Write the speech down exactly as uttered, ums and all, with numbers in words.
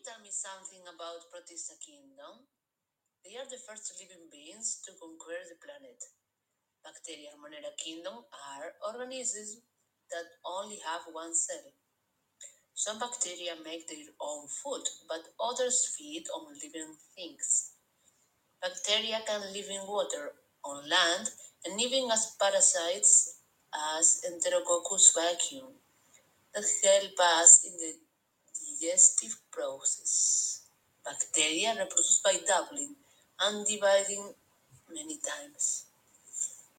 tell me something about Protista kingdom? They are the first living beings to conquer the planet. Bacteria and Monera kingdom are organisms that only have one cell. Some bacteria make their own food, but others feed on living things. Bacteria can live in water, on land, and even as parasites as Enterococcus vacuum that help us in the digestive process. Bacteria reproduce by doubling and dividing many times.